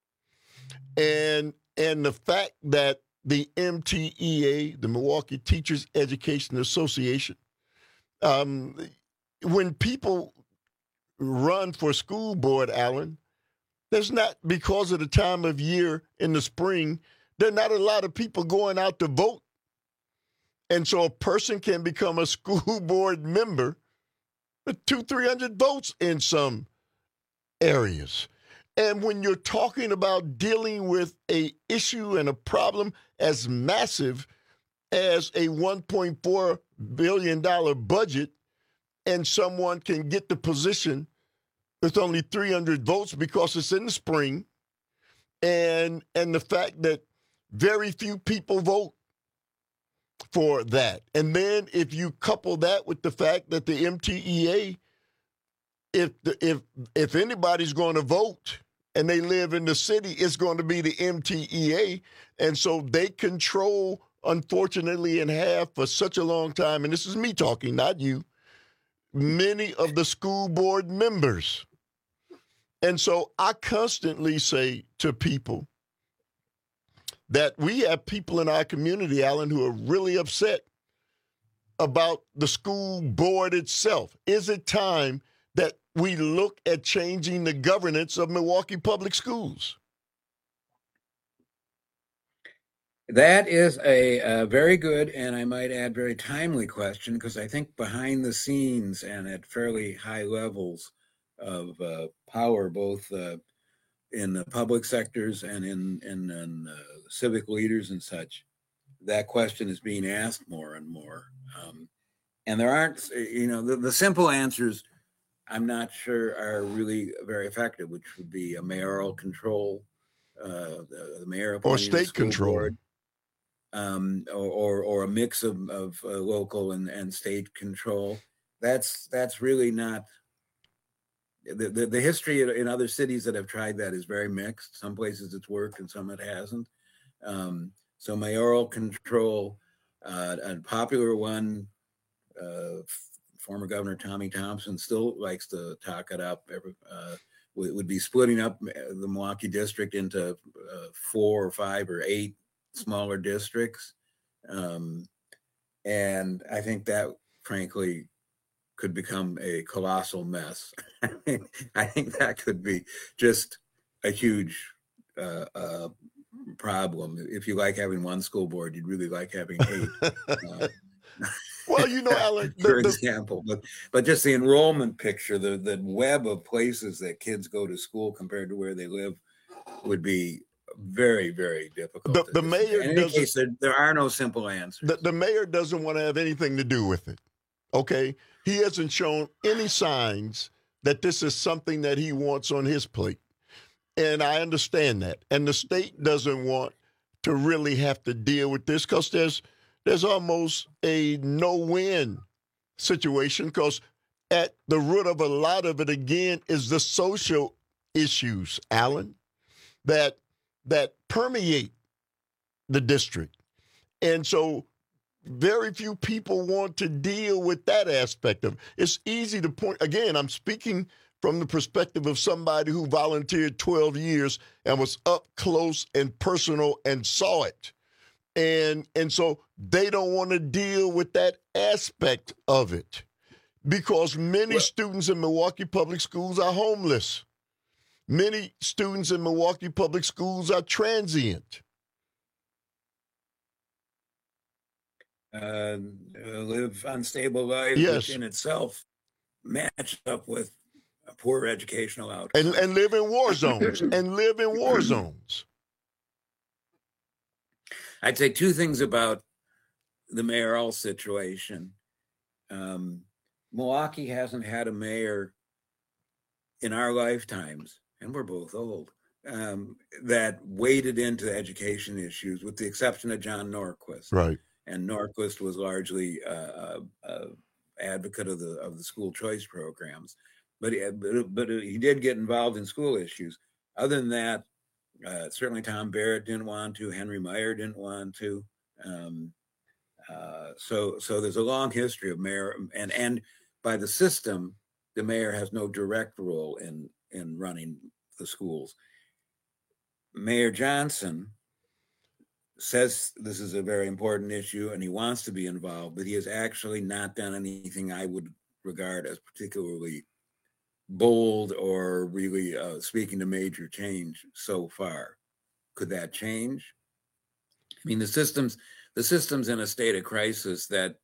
And and the fact that the M T E A, the Milwaukee Teachers Education Association, um, when people run for school board, Alan, there's not, because of the time of year in the spring, there are not a lot of people going out to vote. And so a person can become a school board member with two, three hundred votes in some areas. And when you're talking about dealing with a issue and a problem as massive as a one point four billion dollars budget, and someone can get the position with only three hundred votes because it's in the spring, and and the fact that very few people vote for that. And then if you couple that with the fact that the M T E A, if the, if if anybody's going to vote and they live in the city, it's going to be the M T E A. And so they control, unfortunately, and have for such a long time, and this is me talking, not you, many of the school board members. And so I constantly say to people that we have people in our community, Alan, who are really upset about the school board itself. Is it time that we look at changing the governance of Milwaukee Public Schools? That is a, a very good, and I might add very timely question, because I think behind the scenes and at fairly high levels of uh, power, both uh, in the public sectors and in, in, in uh, civic leaders and such, that question is being asked more and more. Um, and there aren't, you know, the, the simple answers I'm not sure are really very effective, which would be a mayoral control, uh, the, the mayor or state control, board, um, or, or or a mix of, of uh, local and, and state control. That's that's really not. The, the the history in other cities that have tried that is very mixed. Some places it's worked and some it hasn't. Um, so mayoral control, uh, a popular one. Uh, Former Governor Tommy Thompson still likes to talk it up. Every, uh, would be splitting up the Milwaukee district into uh, four or five or eight smaller districts. Um, and I think that, frankly, could become a colossal mess. I think that could be just a huge uh, uh, problem. If you like having one school board, you'd really like having eight. uh, Well, you know, Alan, the, for the, example, but but just the enrollment picture, the the web of places that kids go to school compared to where they live would be very, very difficult. The, the mayor in any doesn't, case, there, there are no simple answers. The, the mayor doesn't want to have anything to do with it. Okay, he hasn't shown any signs that this is something that he wants on his plate, and I understand that. And the state doesn't want to really have to deal with this because there's there's almost a no-win situation because at the root of a lot of it, again, is the social issues, Alan, that that permeate the district. And so very few people want to deal with that aspect of it. It's easy to point, again, I'm speaking from the perspective of somebody who volunteered twelve years and was up close and personal and saw it. And, and so they don't want to deal with that aspect of it because many well, students in Milwaukee Public Schools are homeless. Many students in Milwaukee Public Schools are transient. Uh, live unstable lives, yes. which in itself matched up with a poor educational outcome. And, and live in war zones. and live in war zones. I'd say two things about the mayoral situation. Um, Milwaukee hasn't had a mayor in our lifetimes, and we're both old, um, that waded into education issues, with the exception of John Norquist. Right. And Norquist was largely uh, uh, advocate of the of the school choice programs, but he, but, but he did get involved in school issues. Other than that, uh, certainly Tom Barrett didn't want to. Henry Meyer didn't want to. Um, uh, so so there's a long history of mayor, and and by the system, the mayor has no direct role in in running the schools. Mayor Johnson says this is a very important issue and he wants to be involved, but he has actually not done anything I would regard as particularly bold or really uh, speaking to major change so far. Could that change? I mean, the system's the system's in a state of crisis that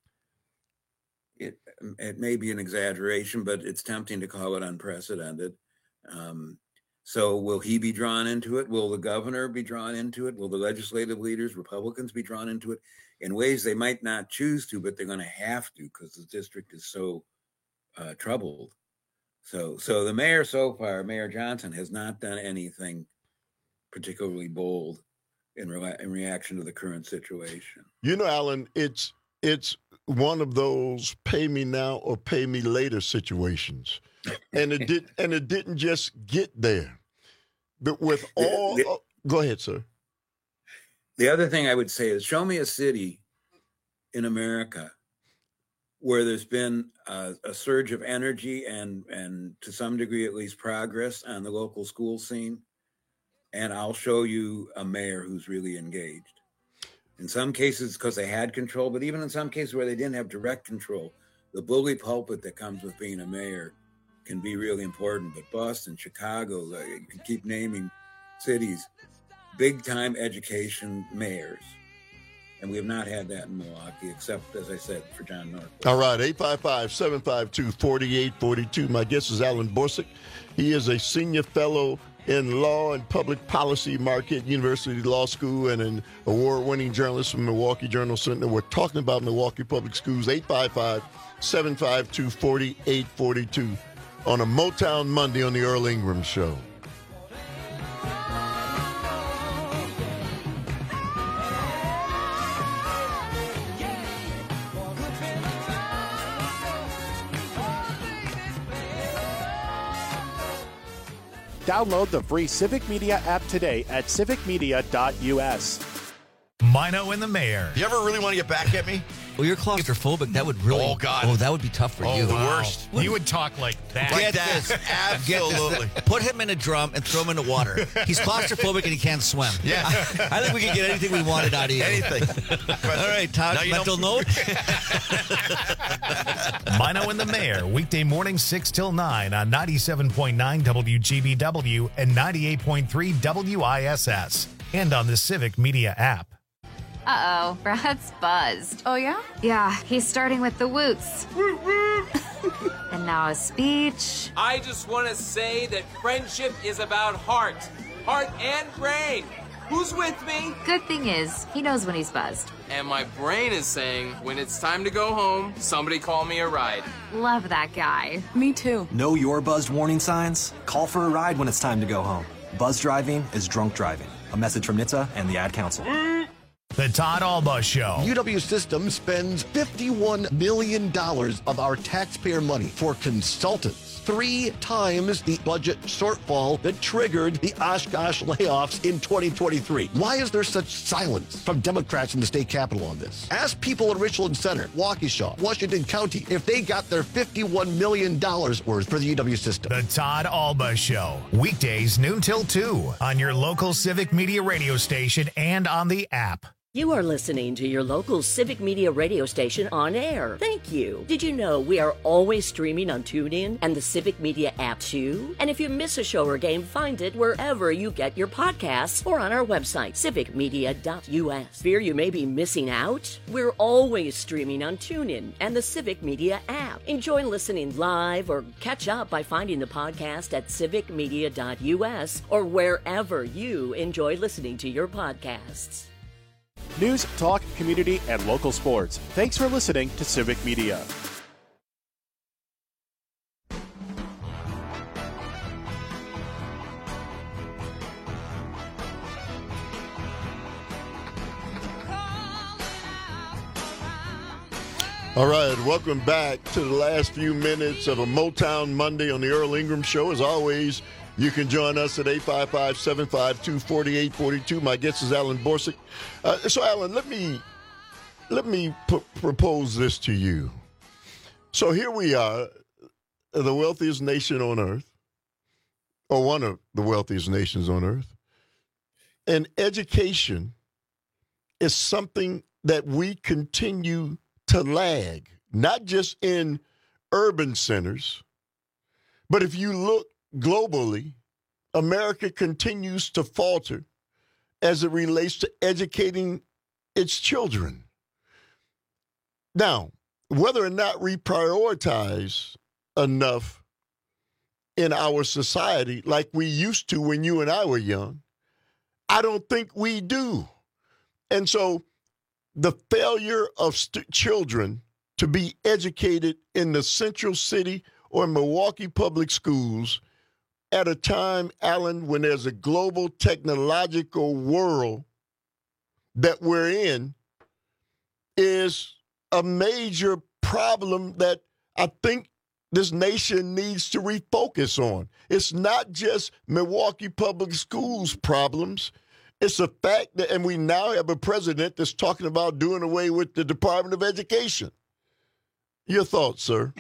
it it may be an exaggeration, but it's tempting to call it unprecedented. Um, So will he be drawn into it? Will the governor be drawn into it? Will the legislative leaders, Republicans, be drawn into it in ways they might not choose to, but they're going to have to because the district is so uh, troubled. So, so the mayor so far, Mayor Johnson, has not done anything particularly bold in, re- in reaction to the current situation. You know, Alan, it's it's one of those pay me now or pay me later situations. And it did, and it didn't just get there. But with all, the, the, oh, go ahead, sir. The other thing I would say is, show me a city in America where there's been a, a surge of energy and, and to some degree, at least, progress on the local school scene, and I'll show you a mayor who's really engaged. In some cases, because they had control, but even in some cases where they didn't have direct control, the bully pulpit that comes with being a mayor can be really important. But Boston, Chicago, uh, you can keep naming cities, big time education mayors. And we have not had that in Milwaukee, except, as I said, for John North. All right, eight five five, seven five two, four eight four two. My guest is Alan Borsig. He is a senior fellow in law and public policy, Marquette University Law School, and an award-winning journalist from Milwaukee Journal Sentinel. We're talking about Milwaukee Public Schools. Eight five five, seven five two, four eight four two. On a Motown Monday on the Earl Ingram Show. Download the free Civic Media app today at civic media dot u s. Mino and the Mayor. You ever really want to get back at me? Well, you're claustrophobic. That would really. Oh, God. Oh, that would be tough for oh, you. the wow. worst. You would talk like that. Like Get that. This. Absolutely. Get this. Put him in a drum and throw him in the water. He's claustrophobic and he can't swim. Yeah. I, I think we can get anything we wanted out of you. Anything. All right, Todd, mental note. Mino and the Mayor, weekday morning six till nine on ninety-seven point nine W G B W and ninety-eight point three W I S S. And on the Civic Media app. Uh-oh, Brad's buzzed. Oh, yeah? Yeah, he's starting with the woots. And now a speech. I just want to say that friendship is about heart. Heart and brain. Who's with me? Good thing is, he knows when he's buzzed. And my brain is saying, when it's time to go home, somebody call me a ride. Love that guy. Me too. Know your buzzed warning signs? Call for a ride when it's time to go home. Buzz driving is drunk driving. A message from N H T S A and the Ad Council. The Todd Alba Show. U W Systems spends fifty-one million dollars of our taxpayer money for consultants, three times the budget shortfall that triggered the Oshkosh layoffs in twenty twenty-three. Why is there such silence from Democrats in the state capitol on this? Ask people in Richland Center, Waukesha, Washington County, if they got their fifty-one million dollars worth for the U W system. The Todd Alba Show. Weekdays noon till two on your local Civic Media radio station and on the app. You are listening to your local Civic Media radio station on air. Thank you. Did you know we are always streaming on TuneIn and the Civic Media app too? And if you miss a show or game, find it wherever you get your podcasts or on our website, civic media dot u s. Fear you may be missing out? We're always streaming on TuneIn and the Civic Media app. Enjoy listening live or catch up by finding the podcast at civic media dot u s or wherever you enjoy listening to your podcasts. News, talk, community, and local sports. Thanks for listening to Civic Media. All right, welcome back to the last few minutes of a Motown Monday on the Earl Ingram Show. As always, you can join us at eight five five, seven five two, four eight four two. My guest is Alan Borsig. Uh, so, Alan, let me let me p- propose this to you. So here we are, the wealthiest nation on earth, or one of the wealthiest nations on earth, and education is something that we continue to lag, not just in urban centers, but if you look globally, America continues to falter as it relates to educating its children. Now, whether or not we prioritize enough in our society like we used to when you and I were young, I don't think we do. And so the failure of st- children to be educated in the Central City or Milwaukee public schools at a time, Alan, when there's a global technological world that we're in is a major problem that I think this nation needs to refocus on. It's not just Milwaukee public schools problems. It's a fact that, and we now have a president that's talking about doing away with the Department of Education. Your thoughts, sir?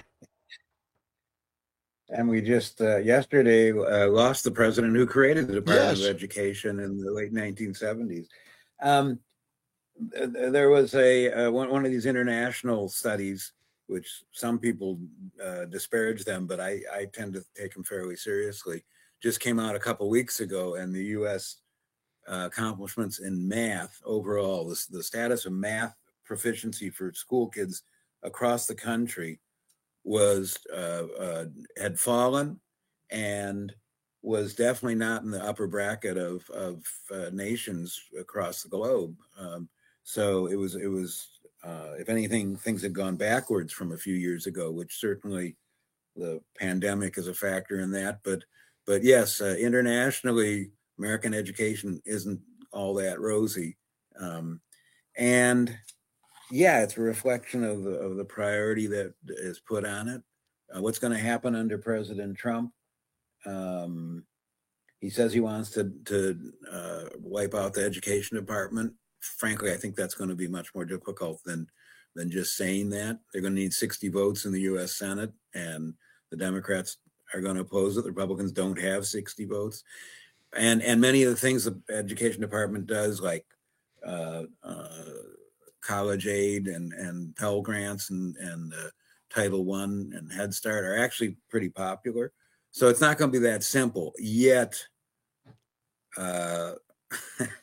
And we just uh, yesterday uh, lost the president who created the Department Yes. of Education in the late nineteen seventies. Um, th- there was a uh, one, one of these international studies, which some people uh, disparage them, but I, I tend to take them fairly seriously. Just came out a couple weeks ago, and the U S uh, accomplishments in math overall, the, the status of math proficiency for school kids across the country was uh, uh, had fallen and was definitely not in the upper bracket of of uh, nations across the globe. Um, so it was it was uh, if anything, things had gone backwards from a few years ago, which certainly the pandemic is a factor in that. But but yes, uh, internationally, American education isn't all that rosy, um, and yeah, it's a reflection of the, of the priority that is put on it. Uh, what's going to happen under President Trump? Um, he says he wants to to uh, wipe out the education department. Frankly, I think that's going to be much more difficult than than just saying that. They're going to need sixty votes in the U S Senate, and the Democrats are going to oppose it. The Republicans don't have sixty votes, and and many of the things the education department does, like uh, uh, college aid and, and Pell Grants and, and uh, Title One and Head Start are actually pretty popular. So it's not going to be that simple. Yet, uh,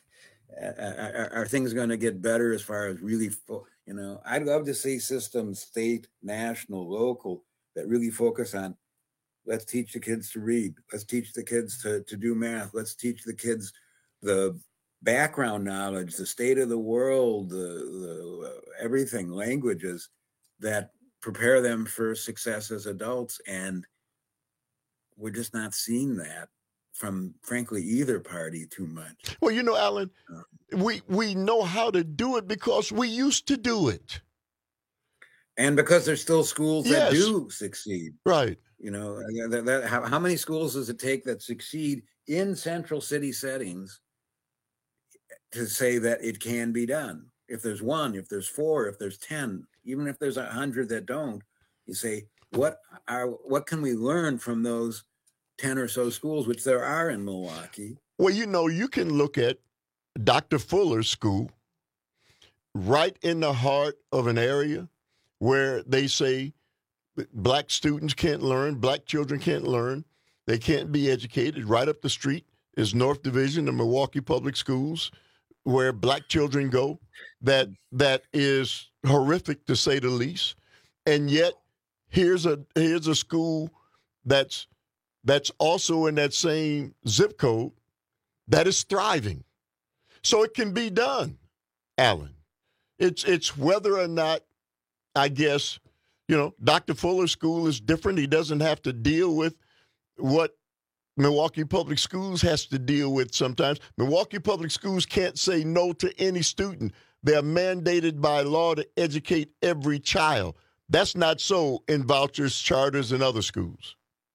are, are things going to get better as far as really, fo- you know, I'd love to see systems, state, national, local, that really focus on, let's teach the kids to read. Let's teach the kids to, to do math. Let's teach the kids the background knowledge, the state of the world, the, the uh, everything, languages that prepare them for success as adults. And we're just not seeing that from, frankly, either party too much. Well, you know, Alan, we we know how to do it because we used to do it. And because there's still schools that Yes. do succeed. Right. You know, that, that, how, how many schools does it take that succeed in central city settings to say that it can be done? If there's one, if there's four, if there's ten, even if there's a hundred that don't, you say, what are what can we learn from those ten or so schools, which there are in Milwaukee? Well, you know, you can look at Doctor Fuller's school right in the heart of an area where they say black students can't learn, black children can't learn, they can't be educated. Right up the street is North Division of Milwaukee Public Schools, where black children go. That that is horrific, to say the least. And yet, here's a here's a school that's that's also in that same zip code that is thriving. So it can be done, Alan. It's it's whether or not, I guess, you know, Doctor Fuller's school is different. He doesn't have to deal with what Milwaukee Public Schools has to deal with sometimes. Milwaukee Public Schools can't say no to any student. They're mandated by law to educate every child. That's not so in vouchers, charters, and other schools.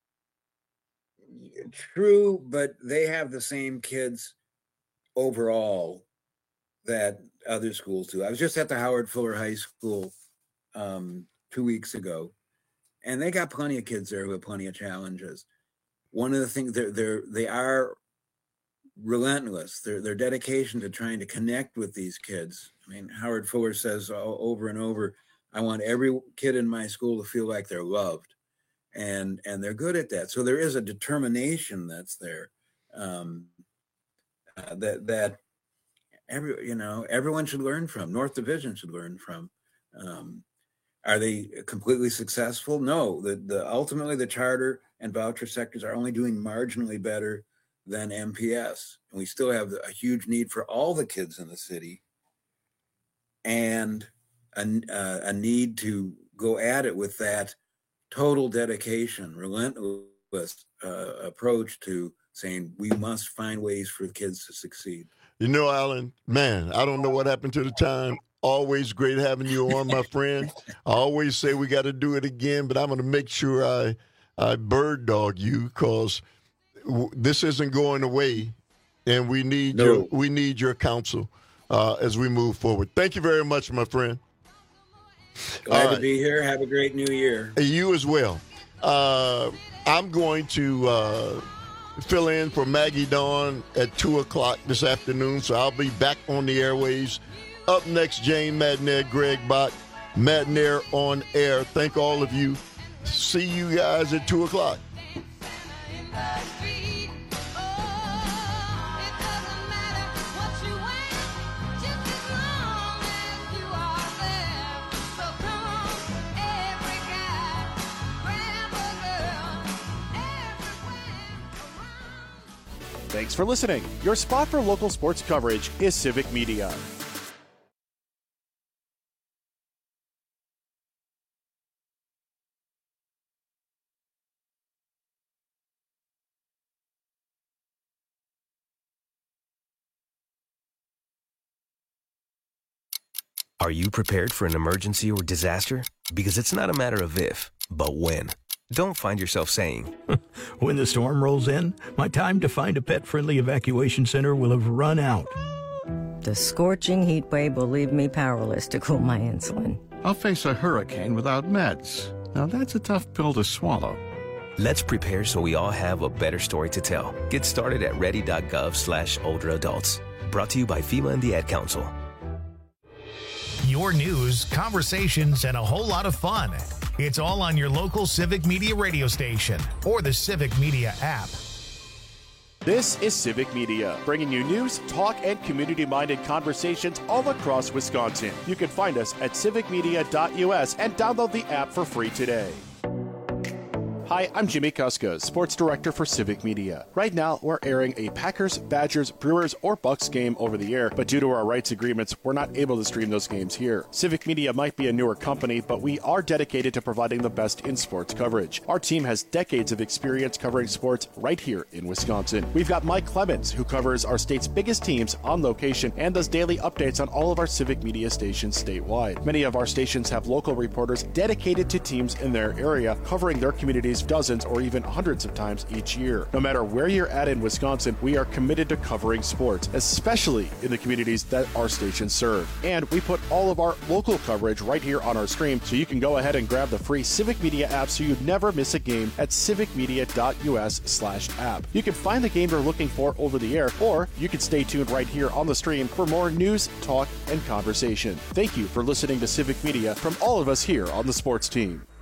True, but they have the same kids overall that other schools do. I was just at the Howard Fuller High School um, two weeks ago, and they got plenty of kids there who have plenty of challenges. One of the things, they're, they're, they are relentless. Their their dedication to trying to connect with these kids. I mean, Howard Fuller says over and over, I want every kid in my school to feel like they're loved. And and they're good at that. So there is a determination that's there. Um, uh, that that every you know everyone should learn from. North Division should learn from. Um, are they completely successful? No. The the ultimately the charter and voucher sectors are only doing marginally better than M P S, and we still have a huge need for all the kids in the city, and a, uh, a need to go at it with that total dedication, relentless uh, approach to saying we must find ways for kids to succeed. You know, Alan, man, I don't know what happened to the time. Always great having you on, my friend. I always say we got to do it again, but I'm going to make sure I, I bird dog you, because w- this isn't going away, and we need No. your we need your counsel uh, as we move forward. Thank you very much, my friend. Glad All to right. be here. Have a great new year. You as well. Uh, I'm going to uh, fill in for Maggie Dawn at two o'clock this afternoon, so I'll be back on the airways. Up next, Jane Madnair, Greg Bott, Madnair on air. Thank all of you. See you guys at two o'clock. Thanks for listening. Your spot for local sports coverage is Civic Media. Are you prepared for an emergency or disaster? Because it's not a matter of if, but when. Don't find yourself saying, When the storm rolls in, my time to find a pet-friendly evacuation center will have run out. The scorching heat wave will leave me powerless to cool my insulin. I'll face a hurricane without meds. Now that's a tough pill to swallow. let's prepare so we all have a better story to tell. Get started at ready.gov slash older adults. Brought to you by FEMA and the Ad Council. Your news, conversations, and a whole lot of fun. It's all on your local Civic Media radio station or the Civic Media app. This is Civic Media, bringing you news, talk, and community-minded conversations all across Wisconsin. You can find us at civic media dot U S and download the app for free today. Hi, I'm Jimmy Kuska, Sports Director for Civic Media. Right now, we're airing a Packers, Badgers, Brewers, or Bucks game over the air, but due to our rights agreements, we're not able to stream those games here. Civic Media might be a newer company, but we are dedicated to providing the best in sports coverage. Our team has decades of experience covering sports right here in Wisconsin. We've got Mike Clemens, who covers our state's biggest teams on location and does daily updates on all of our Civic Media stations statewide. Many of our stations have local reporters dedicated to teams in their area, covering their communities dozens or even hundreds of times each year. No matter where you're at in Wisconsin, we are committed to covering sports, especially in the communities that our stations serve. And we put all of our local coverage right here on our stream, so you can go ahead and grab the free Civic Media app so you never miss a game at civic media dot U S slash app. You can find the game you're looking for over the air, or you can stay tuned right here on the stream for more news, talk, and conversation. Thank you for listening to Civic Media from all of us here on the sports team.